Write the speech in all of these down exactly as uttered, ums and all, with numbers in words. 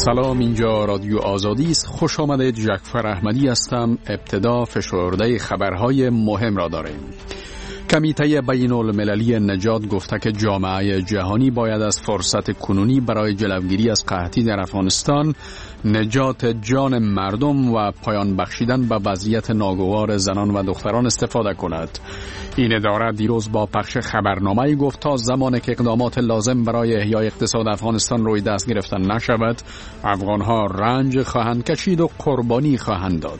سلام، اینجا رادیو آزادی است. خوش آمدید. جعفر احمدی هستم. ابتدا فشرده خبرهای مهم را داریم. کمیته بین المللی نجات گفته که جامعه جهانی باید از فرصت کنونی برای جلوگیری از قحطی در افغانستان، نجات جان مردم و پایان بخشیدن به وضعیت ناگوار زنان و دختران استفاده کند. این اداره دیروز با پخش خبرنامه‌ای گفت تا زمانی که اقدامات لازم برای احیای اقتصاد افغانستان روی دست گرفتن نشود، افغانها رنج خواهند کشید و قربانی خواهند داد.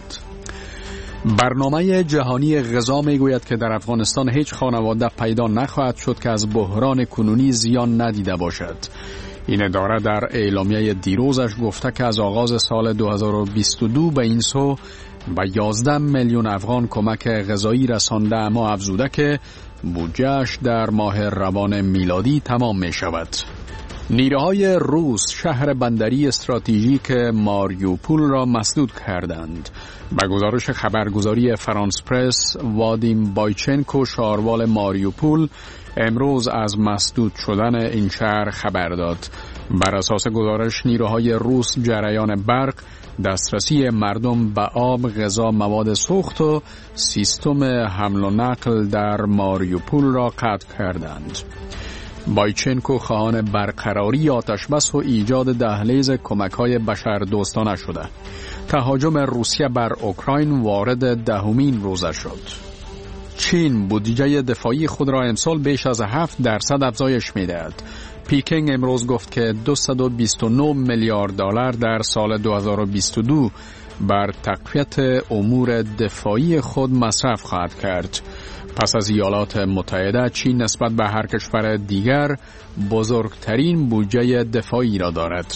برنامه جهانی غذا میگوید که در افغانستان هیچ خانواده پیدا نخواهد شد که از بحران کنونی زیان ندیده باشد. این اداره در اعلامیه دیروزش گفته که از آغاز سال دو هزار و بیست و دو به این سو به یازده میلیون افغان کمک غذایی رسانده، اما افزوده که بودجه‌اش در ماه روان میلادی تمام می شود. نیروهای روس شهر بندری استراتژیک ماریوپول را مسدود کردند. به گزارش خبرگزاری فرانس پرس، وادیم بایچنکو شاروال ماریوپول امروز از مسدود شدن این شهر خبر داد. بر اساس گزارش نیروهای روس جریان برق، دسترسی مردم به آب، غذا، مواد سوخت و سیستم حمل و نقل در ماریوپول را قطع کردند. بایچنکو خواهان برقراری آتشبس و ایجاد دهلیز کمک‌های بشردوستانه شده. تهاجم روسیه بر اوکراین وارد دهمین روزه شد. چین بودجه دفاعی خود را امسال بیش از هفت درصد افزایش می‌دهد. پیکینگ امروز گفت که دویست و بیست و نه میلیارد دلار در سال دو هزار و بیست و دو بر تقویت امور دفاعی خود مصرف خواهد کرد. پس از ایالات متحده، چین نسبت به هر کشور دیگر بزرگترین بودجه دفاعی را دارد.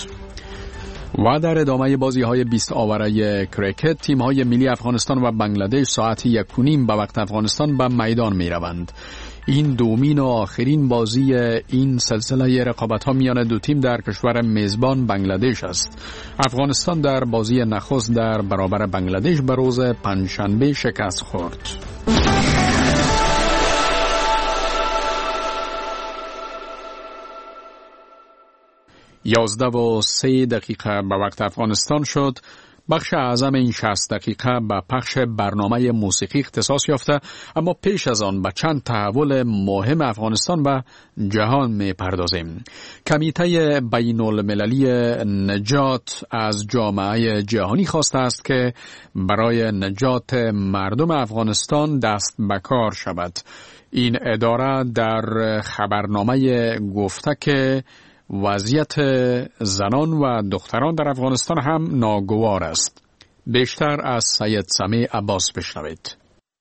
و در ادامه بازی های بیست آوره کرکت، تیم های ملی افغانستان و بنگلادش ساعت یک و نیم به وقت افغانستان به میدان می روند. این دومین و آخرین بازی این سلسله رقابت ها میان دو تیم در کشور میزبان بنگلادش است. افغانستان در بازی نخست در برابر بنگلادش به روز پنجشنبه شکست خورد. یازده و سه دقیقه به وقت افغانستان شد. بخش اعظم این شصت دقیقه به پخش برنامه موسیقی اختصاص یافته، اما پیش از آن به چند تحول مهم افغانستان و جهان می پردازیم. کمیته بین المللی نجات از جامعه جهانی خواسته است که برای نجات مردم افغانستان دست به کار شود. این اداره در خبرنامه گفته که وضعیت زنان و دختران در افغانستان هم ناگوار است. بیشتر از سید سمیع عباس بشنوید.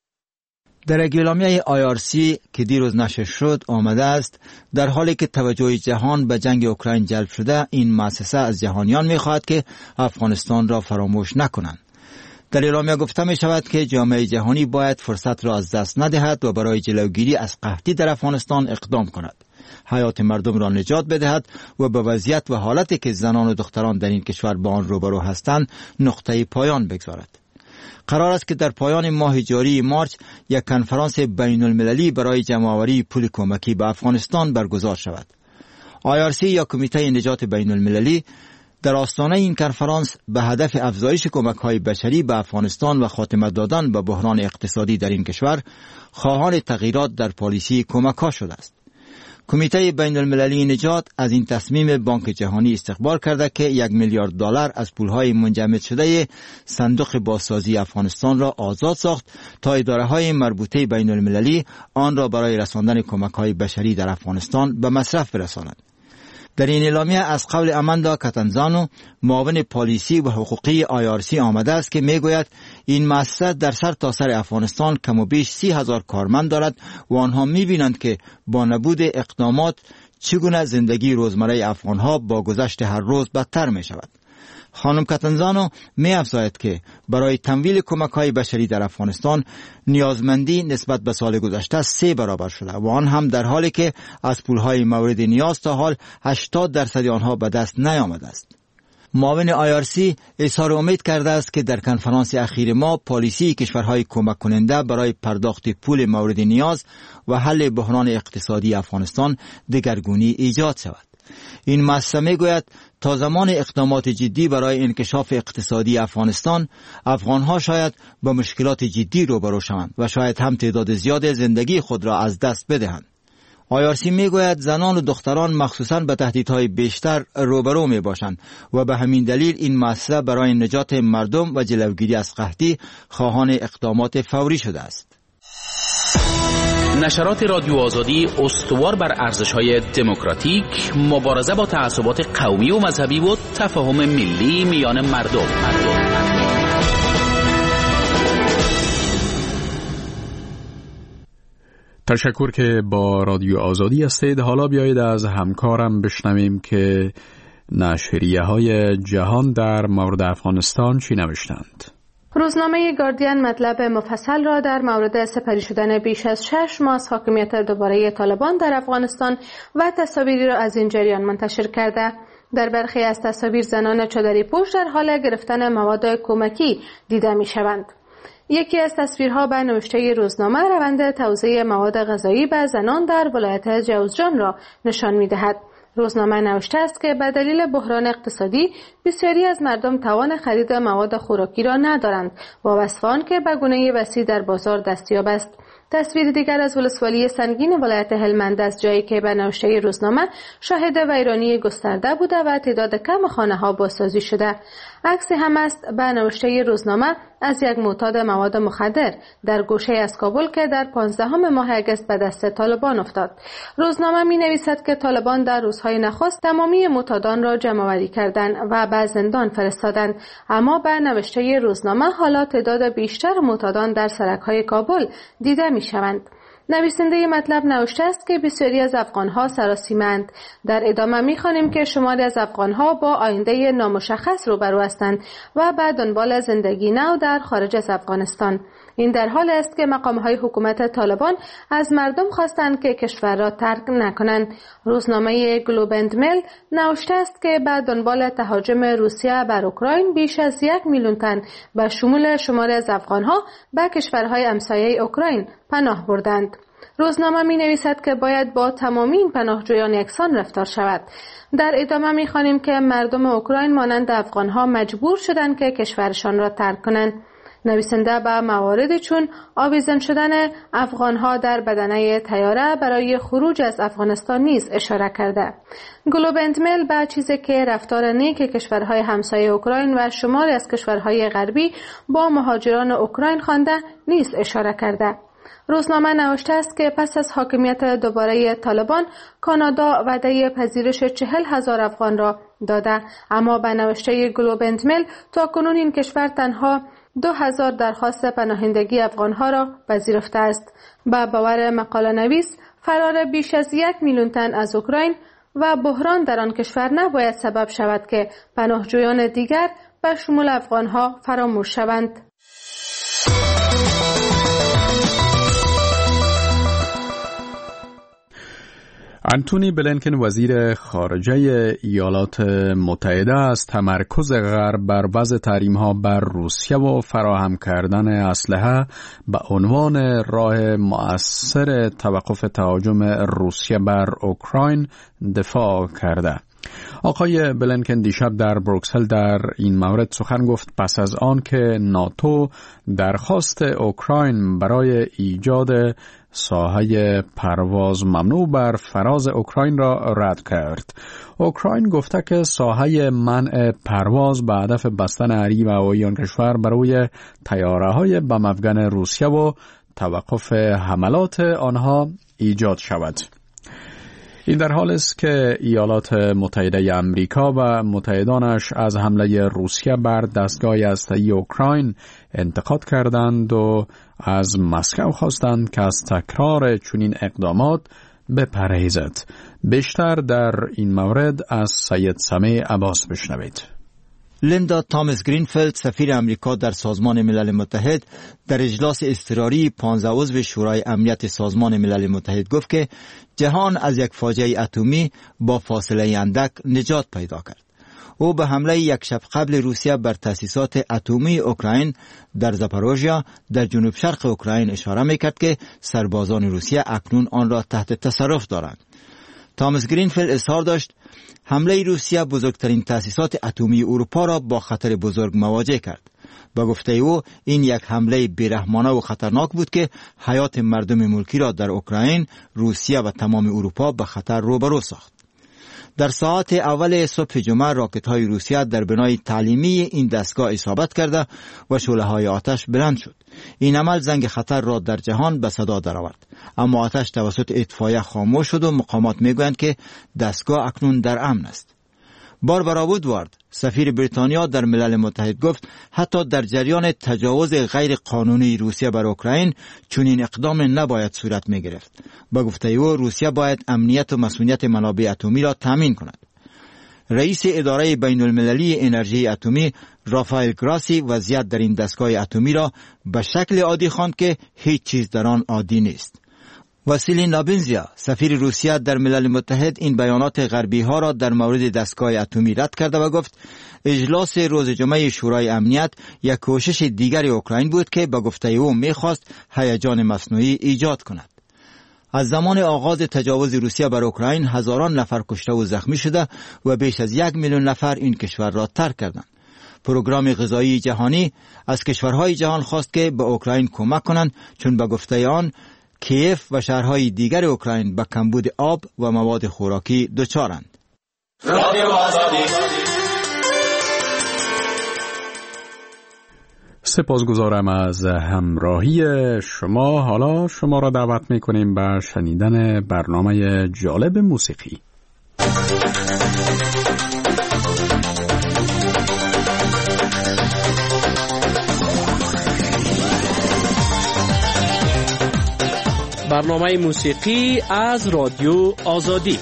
در اعلامیه آی آر سی که دیروز نشر شد آمده است در حالی که توجه جهان به جنگ اوکراین جلب شده، این مؤسسه از جهانیان می‌خواهد که افغانستان را فراموش نکنند. در اعلامیه گفته می شود که جامعه جهانی باید فرصت را از دست ندهد و برای جلوگیری از قحطی در افغانستان اقدام کند. حیات مردم را نجات بدهد و به وضعیت و حالتی که زنان و دختران در این کشور با آن روبرو هستند نقطه پایان بگذارد. قرار است که در پایان ماه جاری مارچ یک کنفرانس بین المللی برای جمع‌آوری پول کمکی به افغانستان برگزار شود. آی آر سی یا کمیته نجات بین المللی در آستانه این کنفرانس به هدف افزایش کمک‌های بشری به افغانستان و خاتمه دادن به بحران اقتصادی در این کشور خواهان تغییرات در پالیسی کمک‌ها شده است. کمیته بین المللی نجات از این تصمیم بانک جهانی استقبال کرده که یک میلیارد دلار از پولهای منجمد شده صندوق بازسازی افغانستان را آزاد ساخت تا اداره‌های مربوطه بین المللی آن را برای رساندن کمک‌های بشری در افغانستان به مصرف برسانند. در این اعلامیه از قول اماندا کاتنزانو، معاون پالیسی و حقوقی آی آر سی آمده است که میگوید این مؤسسه در سر تا سر افغانستان کم و بیش سی هزار کارمند دارد و آنها میبینند که با نبود اقدامات چگونه زندگی روزمره افغانها با گذشت هر روز بدتر می شود. خانم کاتنزانو می افزاید که برای تمویل کمک‌های بشری در افغانستان نیازمندی نسبت به سال گذشته سه برابر شده و آن هم در حالی که از پول‌های مورد نیاز تا حال هشتاد درصد آنها به دست نیامده است. معاون آی آر سی اظهار امید کرده است که در کنفرانس اخیر ما پالیسی کشورهای کمک کننده برای پرداخت پول مورد نیاز و حل بحران اقتصادی افغانستان دگرگونی ایجاد شود. این مؤسسه میگوید تا زمان اقدامات جدی برای انکشاف اقتصادی افغانستان، افغانها شاید با مشکلات جدی روبرو شوند و شاید هم تعداد زیاد زندگی خود را از دست بدهند. آی آر سی می گوید زنان و دختران مخصوصاً به تهدیدهای بیشتر روبرو می باشند و به همین دلیل این مسئله برای نجات مردم و جلوگیری از قحطی خواهان اقدامات فوری شده است. نشرات رادیو آزادی استوار بر ارزش‌های دموکراتیک، مبارزه با تعصبات قومی و مذهبی و تفاهم ملی میان مردم. مردم. تشکر که با رادیو آزادی هستید. حالا بیایید از همکارم بشنویم که نشریه‌های جهان در مورد افغانستان چی نوشتند. روزنامه گاردین مطلب مفصل را در مورد سپری شدن بیش از شش ماه از حاکمیت دوباره طالبان در افغانستان و تصاویری را از این جریان منتشر کرده. در برخی از تصاویر زنان چادری پوش در حال گرفتن مواد کمکی دیده می شوند. یکی از تصویرها به نوشته روزنامه روند توزیع مواد غذایی به زنان در ولایت جوزجان را نشان می دهد. روزنامه نوشته است که به دلیل بحران اقتصادی بسیاری از مردم توان خرید مواد خوراکی را ندارند، وابسته آنکه به گونه وسیع در بازار دستیاب است. تصویر دیگر از ولسوالی سنگین ولایت هلمند است، جایی که به نوشته روزنامه شاهد ویرانی گسترده بوده و تعداد کم خانه‌ها بازسازی شده. عکسی هم است به نوشته روزنامه از یک معتاد مواد مخدر در گوشه از کابل که در پانزدهم ماه اگست به دست طالبان افتاد. روزنامه می نویسد که طالبان در روزهای نخست تمامی معتادان را جمع‌آوری کردند و به زندان فرستادند، اما به نوشته روزنامه حالا تعداد بیشتر معتادان در سرک‌های کابل دیده می شوند. نویسنده مطلب نوشته است که بسیاری از افغانها سراسیمه‌اند. در ادامه می‌خوانیم که شماری از افغانها با آینده نامشخص روبرو هستند و به دنبال زندگی نو در خارج از افغانستان. این در حال است که مقام‌های حکومت طالبان از مردم خواستند که کشور را ترک نکنند. روزنامه گلوب اند میل نوشته است که به دنبال تهاجم روسیه بر اوکراین بیش از یک میلیون تن به شمول شماری از افغانها به کشورهای همسایه اوکراین پناه بردند. روزنامه می نویسد که باید با تمامی این پناهجویان یکسان رفتار شود. در ادامه می خوانیم که مردم اوکراین مانند افغانها مجبور شدند که کشورشان را ترک کنند. نویسنده به موارد چون آویزان شدن افغانها در بدنه طیاره برای خروج از افغانستان نیز اشاره کرده. گلوب اند میل به چیزی که رفتار نیک کشورهای همسایه اوکراین و شماری از کشورهای غربی با مهاجران اوکراین خوانده نیز اشاره کرده. روزنامه نوشته است که پس از حاکمیت دوباره طالبان، کانادا وعده پذیرش چهل هزار افغان را داده، اما به نوشته گلوب اند میل تا کنون این کشور تنها دو هزار درخواست پناهندگی افغانها را پذیرفته است. با باور مقاله نویس، فرار بیش از یک میلیون تن از اوکراین و بحران در آن کشور نباید سبب شود که پناهجویان دیگر به شمول افغانها فراموش شوند. انتونی بلینکن وزیر خارجه ایالات متحده از تمرکز غرب بر وضع تحریم‌ها بر روسیه و فراهم کردن اسلحه به عنوان راه مؤثر توقف تهاجم روسیه بر اوکراین دفاع کرده. آقای بلینکن دیشب در بروکسل در این مورد سخن گفت پس از آن که ناتو درخواست اوکراین برای ایجاد ساحه پرواز ممنوع بر فراز اوکراین را رد کرد. اوکراین گفته که ساحه منع پرواز به هدف بستن حریم هوایی آن کشور برای طیاره‌های بم افغان روسیه و توقف حملات آنها ایجاد شود. این در حال است که ایالات متحده امریکا و متحدانش از حمله روسیه بر دستگاه هسته‌ای اوکراین انتقاد کردند و از مسکو خواستند که از تکرار چنین اقدامات بپرهیزد. بیشتر در این مورد از سید سمیع عباس بشنوید. لیندا تامس گرینفیلد سفیر امریکا در سازمان ملل متحد در اجلاس اضطراری پانزده عضو شورای امنیت سازمان ملل متحد گفت که جهان از یک فاجعه اتمی با فاصله اندک نجات پیدا کرد. او به حمله یک شب قبل روسیه بر تأسیسات اتمی اوکراین در زاپاروژیا در جنوب شرق اوکراین اشاره میکرد که سربازان روسیه اکنون آن را تحت تصرف دارند. تامس گرینفیلد اظهار داشت حمله روسیه بزرگترین تأسیسات اتمی اروپا را با خطر بزرگ مواجه کرد. با گفته او این یک حمله بیرحمانه و خطرناک بود که حیات مردم ملکی را در اوکراین، روسیه و تمام اروپا به خطر روبرو ساخت. در ساعت اول صبح جمعه راکت های روسیه در بنای تعلیمی این دستگاه اصابت کرده و شعله های آتش بلند شد. این عمل زنگ خطر را در جهان به صدا درآورد، اما آتش توسط اطفائیه خاموش شد و مقامات میگویند که دستگاه اکنون در امن است. باربارا وودوارد، سفیر بریتانیا در ملل متحد، گفت حتی در جریان تجاوز غیر قانونی روسیه بر اوکراین چنین اقدام نباید صورت می گرفت. با گفته او روسیه باید امنیت و مسئولیت منابع اتمی را تامین کند. رئیس اداره بین المللی انرژی اتمی رافائل گراسی وضعیت در این دستگاه اتمی را به شکل عادی خواند که هیچ چیز در آن عادی نیست. واسیلی نابینزیا، سفیر روسیه در ملل متحد، این بیانات غربی ها را در مورد دستگاه اتمی رد کرده و گفت اجلاس روز جمعه شورای امنیت یک کوشش دیگر اوکراین بود که به گفته او میخواست هیجان مصنوعی ایجاد کند. از زمان آغاز تجاوز روسیه بر اوکراین هزاران نفر کشته و زخمی شده و بیش از یک میلیون نفر این کشور را ترک کردند. پروگرام غذایی جهانی از کشورهای جهان خواست که به اوکراین کمک کنند، چون به گفته آن کیف و شهرهای دیگر اوکراین به کمبود آب و مواد خوراکی دچارند. سپاسگزارم از همراهی شما. حالا شما را دعوت می‌کنیم به شنیدن برنامه جالب موسیقی. برنامه موسیقی از رادیو آزادی.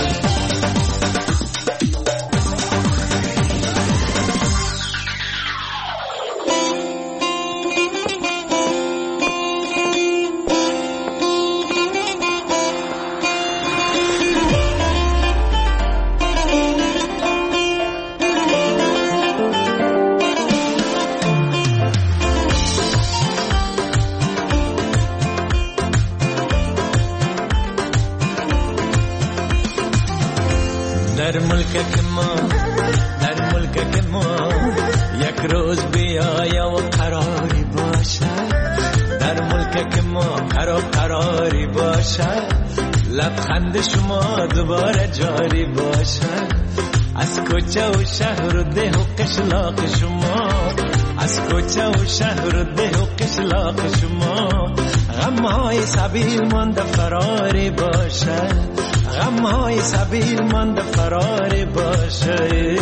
در ملک که ما در ملک که ما یک روز بیاید و قراری باشد، در ملک که ما قرار قراری باشد، لبخند شما دوباره جاری باشد، از کوچه و شهر و ده و قشلاق شما، از کوچه و شهر و ده و قشلاق شما، غمهای سبیل مانده فراری باشد، غمهای سبیل مانده فراری باشه.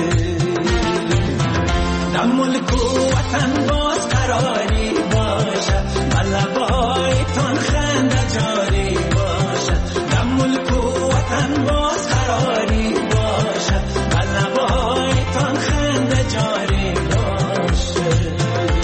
در ملک و وطن باز قراری باشه، لبایتان خنده جاری باشه، در ملک و وطن باز قراری باشه، لبایتان خنده جاری باشه.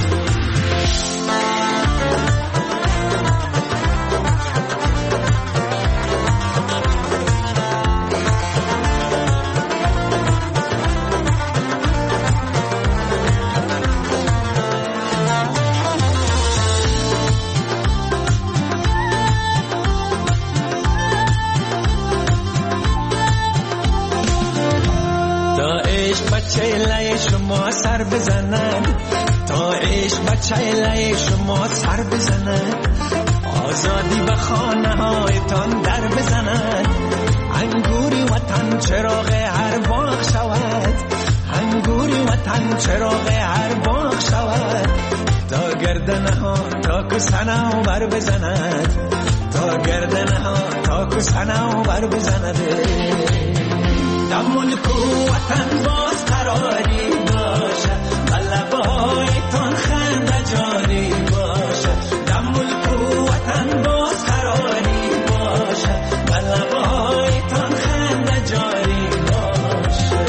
چهله شما سر بزنن، تا عشق به چهله شما سر بزنن، آزادی به خانه هایتان در بزنن، انگوری وطن چراغ هر باغ شود، انگوری وطن چراغ هر باغ شود، تا گردنه ها تا کسنه بر بزند، تا گردنه ها تا کسنه بر بزند. در ملک و وطن باز قراری باشه، لبایتان خنده جاری باشه، در ملک و وطن باز قراری باشه، لبایتان خنده جاری باشه.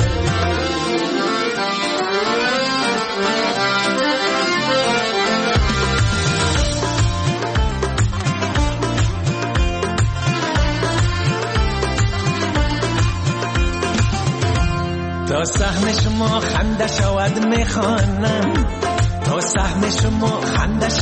تا سهم شما خنده شود میخوانم، تا سهم شما خنده